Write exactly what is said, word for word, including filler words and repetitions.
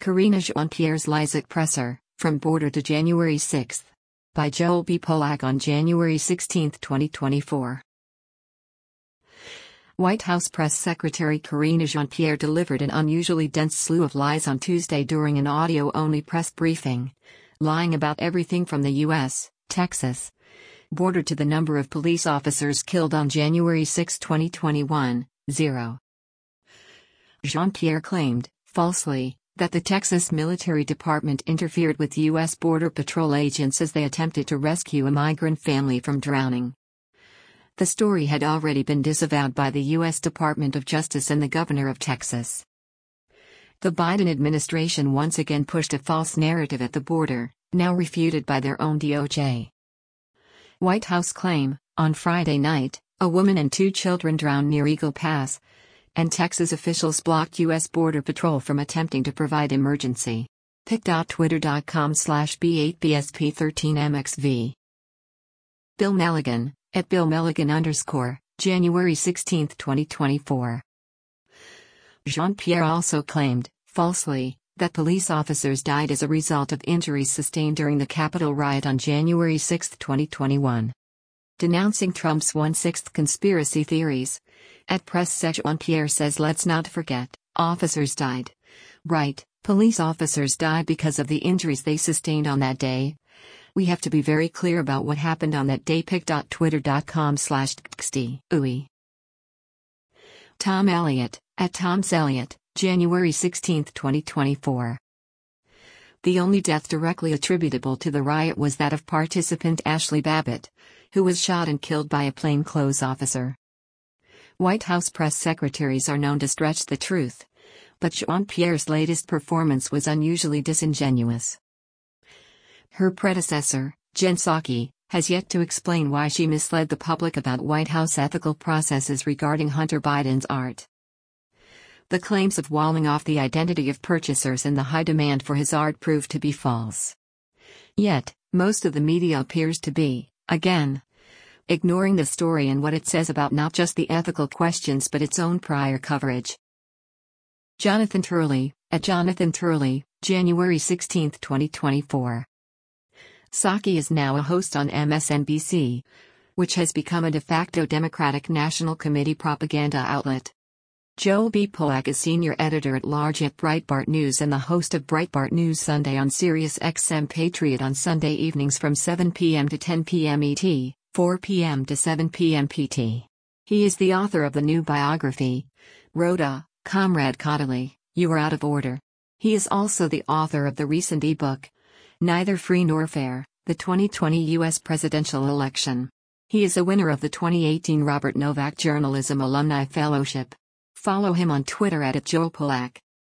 Karine Jean-Pierre's lies at presser, from border to January sixth. By Joel B. Polak on January sixteenth, twenty twenty-four. White House Press Secretary Karine Jean-Pierre delivered an unusually dense slew of lies on Tuesday during an audio-only press briefing, lying about everything from the U S, Texas, border to the number of police officers killed on January sixth, twenty twenty-one, zero. Jean-Pierre claimed, falsely, that the Texas Military Department interfered with U S Border Patrol agents as they attempted to rescue a migrant family from drowning. The story had already been disavowed by the U S Department of Justice and the governor of Texas. The Biden administration once again pushed a false narrative at the border, now refuted by their own D O J. White House claim, on Friday night, a woman and two children drowned near Eagle Pass, and Texas officials blocked U S Border Patrol from attempting to provide emergency. pic.twitter.com slash B8BSP13MXV. Bill Melligan, at Bill Melligan underscore, January sixteenth, twenty twenty-four. Jean-Pierre also claimed, falsely, that police officers died as a result of injuries sustained during the Capitol riot on January sixth, twenty twenty-one. Denouncing Trump's one-sixth conspiracy theories, at Press Sec Jean-Pierre says let's not forget, officers died. Right, police officers died because of the injuries they sustained on that day. We have to be very clear about what happened on that day. pic.twitter.com slash txd. Tom Elliott, at Tom's Elliott, January sixteenth, twenty twenty-four. The only death directly attributable to the riot was that of participant Ashley Babbitt, who was shot and killed by a plainclothes officer. White House press secretaries are known to stretch the truth, but Jean-Pierre's latest performance was unusually disingenuous. Her predecessor, Jen Psaki, has yet to explain why she misled the public about White House ethical processes regarding Hunter Biden's art. The claims of walling off the identity of purchasers and the high demand for his art proved to be false. Yet, most of the media appears to be, again, ignoring the story and what it says about not just the ethical questions but its own prior coverage. Jonathan Turley, at Jonathan Turley, January sixteenth, twenty twenty-four. Psaki is now a host on M S N B C, which has become a de facto Democratic National Committee propaganda outlet. Joel B. Polak is senior editor-at-large at Breitbart News and the host of Breitbart News Sunday on Sirius X M Patriot on Sunday evenings from seven p m to ten p m E T, four p m to seven p m P T. He is the author of the new biography, Rhoda, Comrade Caudill, You Are Out of Order. He is also the author of the recent e-book, Neither Free Nor Fair, the twenty twenty U S Presidential Election. He is a winner of the twenty eighteen Robert Novak Journalism Alumni Fellowship. Follow him on Twitter at, at Joel Polak.